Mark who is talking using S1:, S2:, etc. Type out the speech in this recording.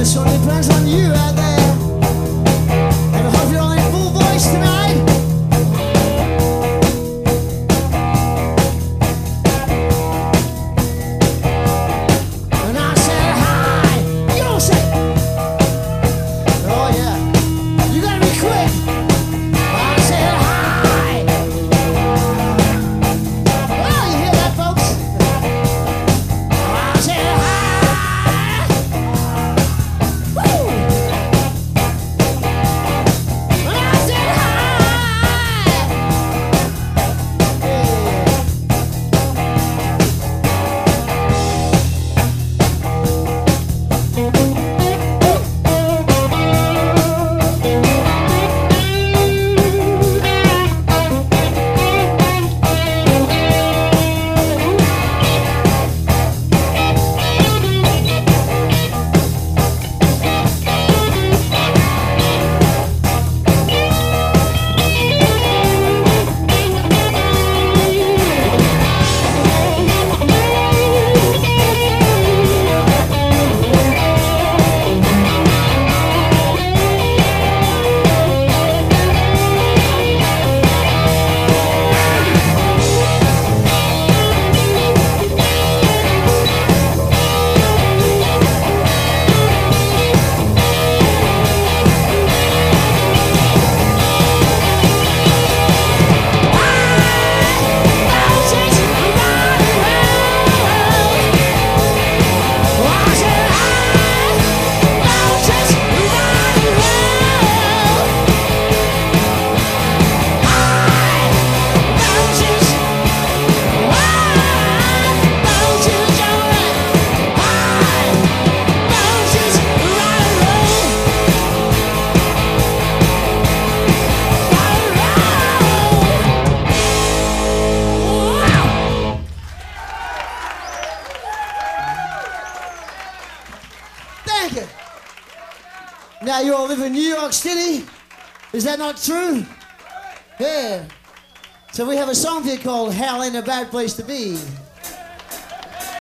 S1: this one depends on you out there. And I hope you're all in full voice tonight. And I said hi. You don't say. Oh yeah. You gotta be quick. I said hi. Oh, you hear that, folks? I said hi. Woo! I said hi. Thank you. Now you all live in New York City. Is that not true? Yeah. So we have a song here called Hell Ain't a Bad Place to Be.